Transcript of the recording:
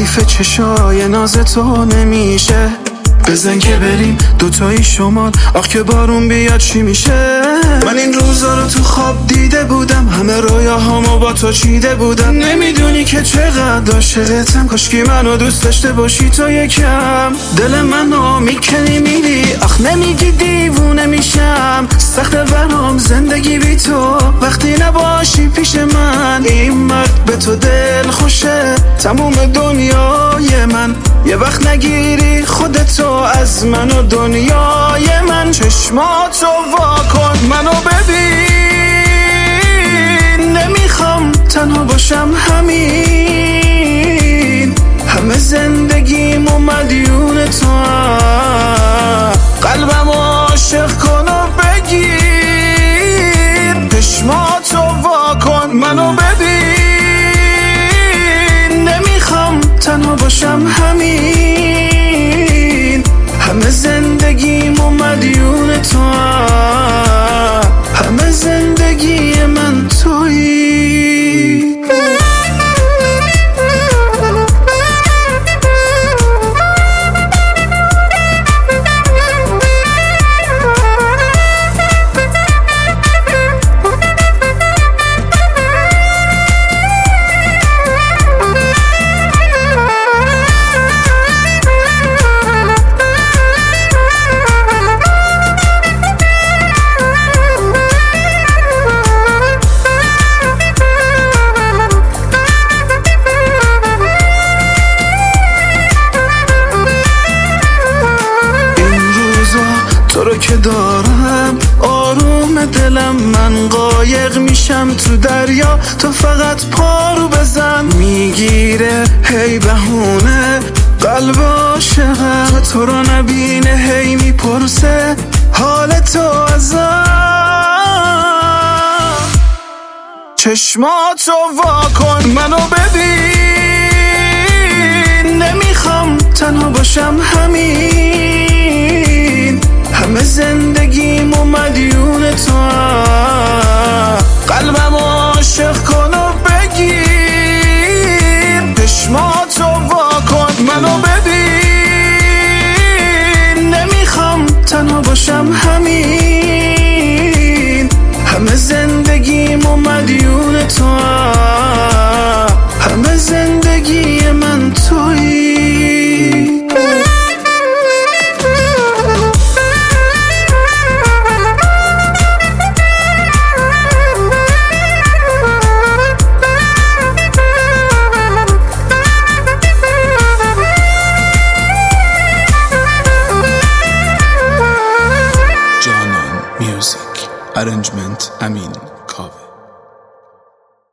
تعریف چشای ناز تو نمیشه. بزن که بریم دوتایی شمال، آخ که بارون بیاد چی میشه. من این روزا رو تو خواب دیده بودم، همه رویاهامو با تو چیده بودم. نمیدونی که چقدر عاشقتم، کاشکی منو دوست داشته باشی تو یکم. دل منو میکنی میری، آخ نمیگی دیوونه میشم. سخت برام زندگی بی تو، وقتی نباشی پیش من. این مرد به تو دل خوشه، تموم دنیای من. یه وقت نگیری خودتو از من و دنیای من. چشماتو وا کن منو ببین، نمیخوام تنها باشم همین. همه زندگیم و مدیون تو هم، قلبم عاشق کن و بگیر. چشماتو وا کن منو ببین، نمیخوام تنها باشم همین. همه زندگیم و مدیون تو هم، همه زندگی من تویی. تو رو که دارم آروم دلم، من قایق میشم تو دریا. تو فقط پارو بزن، میگیره هی بهونه قلب عاشقم. تو رو نبینه هی میپرسه حال تو ازم. چشماتو وا کن منو ببین، نمیخوام تنها باشم همین. همه زندگیم و مدیون تو هم، قلبم عاشق کن و بگیر. چشماتو وا کن منو ببین، نمیخوام تنها باشم همین. همه زندگیم و مدیون تو هم، همه زندگی من تویی. Music arrangement Amin.